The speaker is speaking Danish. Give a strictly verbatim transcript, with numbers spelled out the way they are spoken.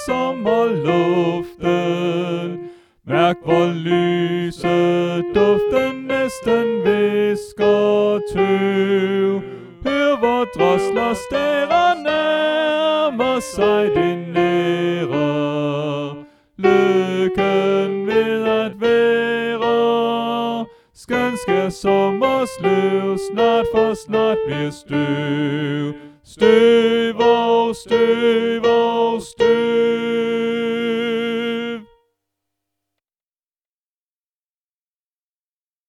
sommerluften. Mærk hvor lyse duften næsten visker tøv. Hør hvor drosler stærer nærmer sig din nære. Lykken ved at være skøn sker sommersløv, snart for snart bliver støv. Støv og støv